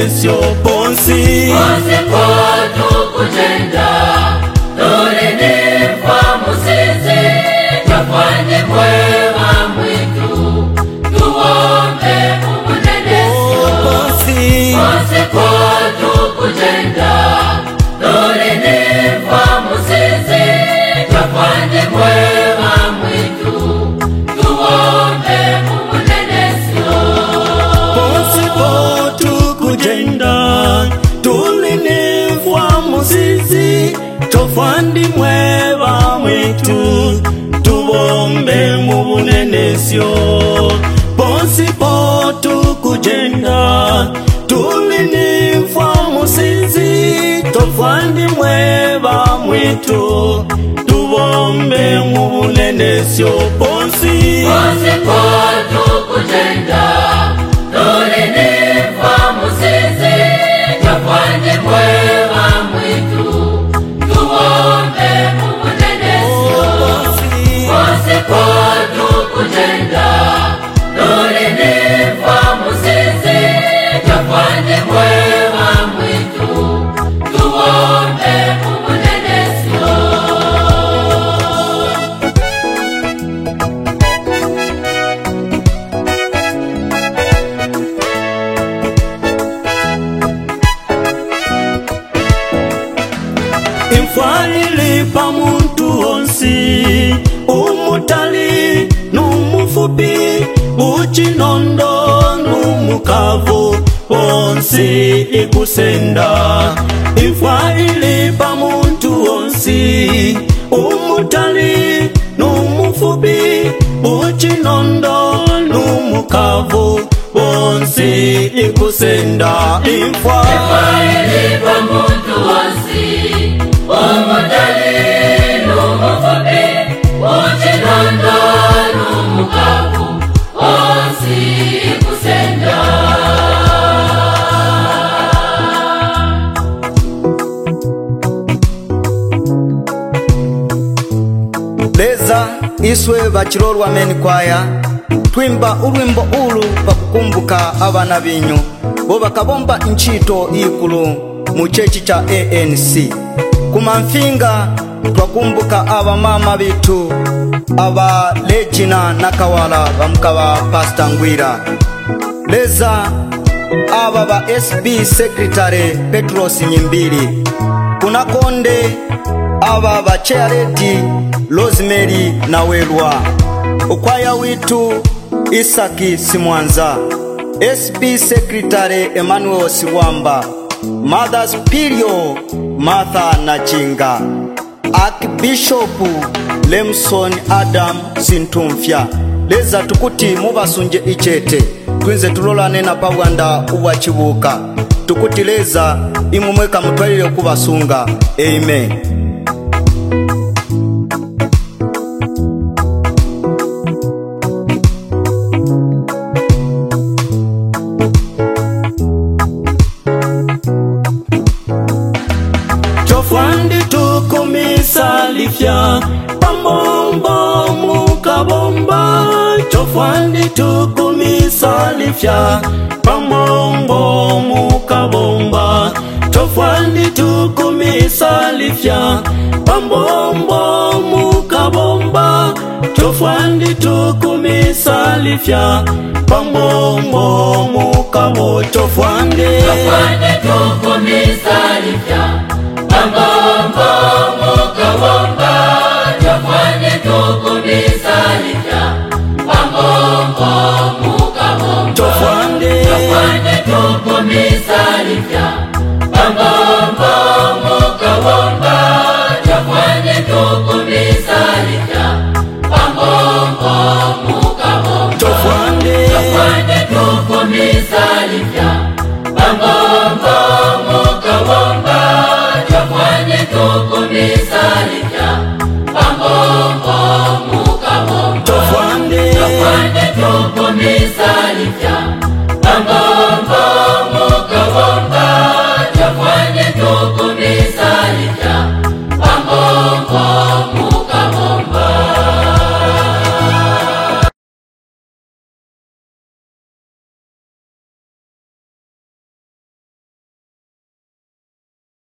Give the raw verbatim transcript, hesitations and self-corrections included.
munenesyo ponsi ponsi potu kujenda tulinifa musizi twafanye mwema mwitu tuombe umunenesyo ponsi ponsi potu kujenda tulinifa musizi twafanye mwema mwitu tuombe umunenesyo ponsi potu kujenda tulinifwa musizi tofandi mweba mwitu tubombe mu bunenesyo ponsi potu kujenda tulinifwa musizi tofandi mweba mwitu tubombe mu bunenesyo ponsi ponsi potu kujenda tulinifa musizi twafanye mwema mwitu tuombe umunenesyo ponsi potu kujenda tulinifa musizi twafanye mwema mwitu tuombe umunenesyo imfalili pa muntu onsi umutali numufupi uchinondo numukavu onsi ikusenda imfalili pa muntu onsi umutali numufupi uchinondo numukavu onsi ikusenda imfalili pa muntu onsi umutali numufupi uchinondo numukavu onsi ikusenda leza iswe bachirorwa meni kwaya twimba urwimbo ulu pakukumbuka abana binyu bo bakabomba inchito ikulu mu chechi cha A N C kumamfinga twakumbuka aba mama bitu aba Legina Nakawala bamukaba Pastor Ngwira leza aba ba S B Secretary Petros Nyimbili kuna konde aba ba Charity Rosemary Nawelwa ukwaya witu Isaki Simwanza S B Secretary Emmanuel Siwamba Mothers Pirio Martha Nachinga Archbishop Lemson Adam Sintumfya leza tukuti mubasunje ichete twinze tulolane na pawanda uwa chibuka tukuti leza imumweka mutwalile kubasunga amen. Tofandi tukumisalifya pambombo mukabomba tofandi tukumisalifya pambombo mukabomba tofandi tukumisalifya pambombo mukabomba tofandi tukumisalifya pambombo mukabo tofandi tofandi tukumisalifya pambombo mukabomba tofandi tukumisalifya pambombo mukabomba tofandi tofandi tukumisalifya pambombo mukabomba tofandi tukumisalifya pambombo mukabomba tofandi tofandi tukumisalifya pambombo mukabomba tofandi tukumisalifya